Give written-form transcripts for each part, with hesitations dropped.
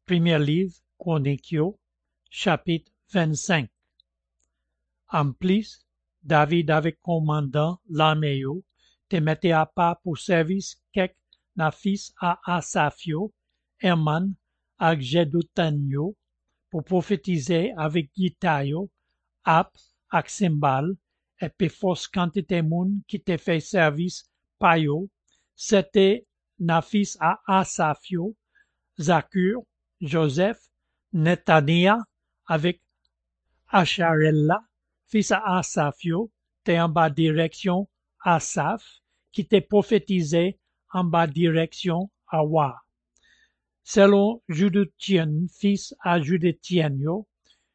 Premier livre Chroniques, chapitre 25. En plus, David avec commandant l'armée te mettait à part pour service quelques na fils à Asafio, Herman, ak Jedutanio, pour prophétiser avec Gitayo, Ap, ak Simbal, et puis force quantité moun qui te fait service payo, c'était na fils à Asafio, Zakur, Joseph, Netania, avec Acharella, fils à Asafio, t'es en bas direction Asaph, qui t'est prophétisé en bas direction Awa. Selon Judutien, fils à Judutienio,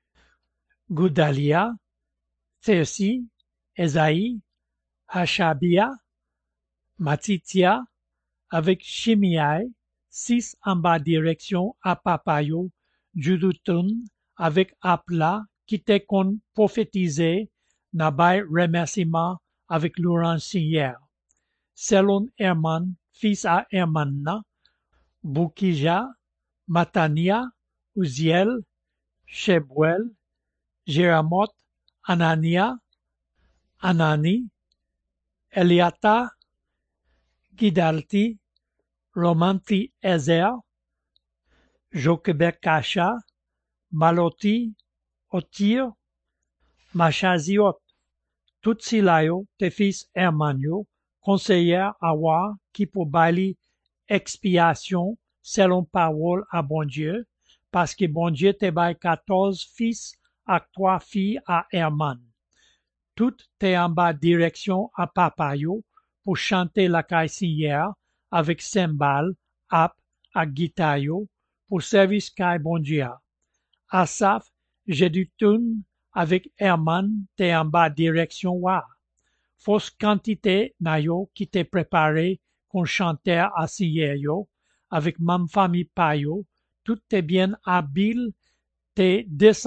Gudalia, Thersi, Esaïe, Hashabia, Matitia, avec Shimiai, 6 en bas direction à Papayo, Judutun, avec Apla, qui t'est qu'on prophétisé, n'abay remerciement avec l'ourancière. Selon Herman, fils à Hermanna, Boukija, Matania, Uziel, Shebuel, Jéramoth, Anania, Anani, Eliata, Gidalti, Romanti Ezer, Jokebekasha, Maloti, Otir, Machaziot, tout silayo, tes fils Hermanio, conseillère Awa, qui pour baili expiation selon parole à bon Dieu, parce que bon Dieu te bail 14 fils à 3 filles à Herman. Toutes te en bas direction à Papayo pour chanter la caïssière avec cymbale, ap, à Gitayo, pour service caï bon Dieu. Asaph, j'ai du tune avec Herman te en bas direction wa. Fausse quantité nayo qui t'est préparé qu'on chanteur à yo, avec mam famille payo, tout est bien habile, t'es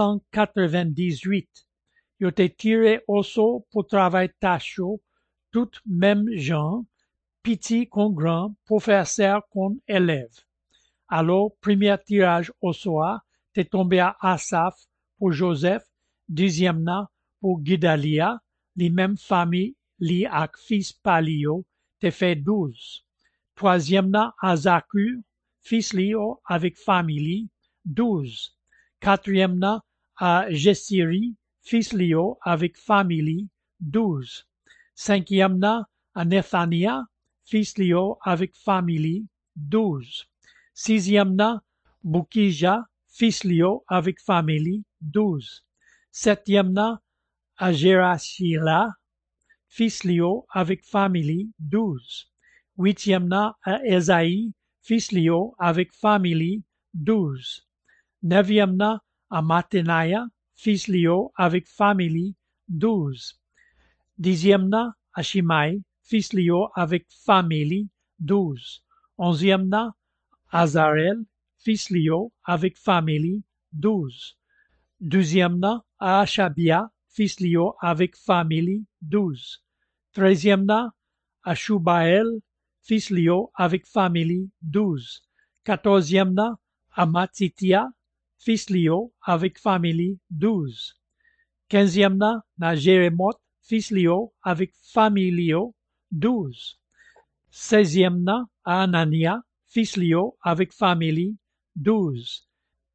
298. Yo t'es tiré au saut pour travailler tacho, tout même gens, petit qu'on grand, professeur qu'on élève. Alors, premier tirage au soir, t'es tombé à Asaph pour Joseph, deuxième na pour Guidalia, les mêmes familles, li ak fils Palio, t'es fait 12. Troisième na à Zakur, fils Lio avec famille, 12. Quatrième na à Jessiri, fils Lio avec famille, 12. Cinquième na à Nethania, fils Lio avec famille, 12. Sixième na, Boukija, fils Lio avec famille, 12. Septième na, à Gérachila, fils Lio avec famille, 12. Huitième na, à Esaïe, fils Lio avec famille, 12. Neuvième na, à Matenaya, fils Lio avec famille, 12. Dixième na, à Shimai, fils Lio avec famille, 12. Onzième na, Azarel, fils Lio, avec famille, 12. Douzième na, à Achabia, fils Lio, avec famille, 12. Treizième na, à Shubael, fils Lio, avec famille, 12. Quatorzième na, à Matitia, fils Lio, avec famille, 12. Quinzième na, à Jérémoth, fils Lio, avec famille, 12. Seizième na, à Anania, fils Lio, avec famille, 12.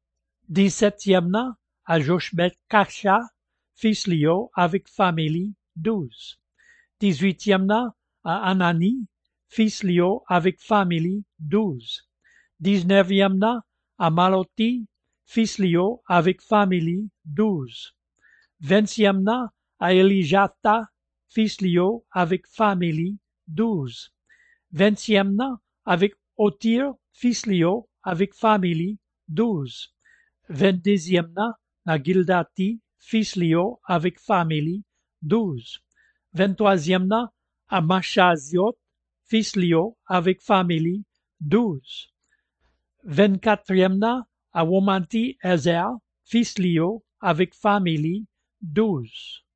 17e na, à Joshbet Kacha, fils Lio, avec famille, 12. 18e na, à Anani, fils Lio, avec famille, 12. 19e na, à Maloti, fils Lio, avec famille, 12. 20e na, à Elijata, fils Lio, avec famille, 12. 20e na, avec Otir, fils Lio, avec famille, 12. 22e na, à Gildati, fils Lio, avec famille, 12. 23e na, à Machaziot, fils Lio, avec famille, 12. 24e na, à Womanti Ezer, fils Lio, avec famille, 12.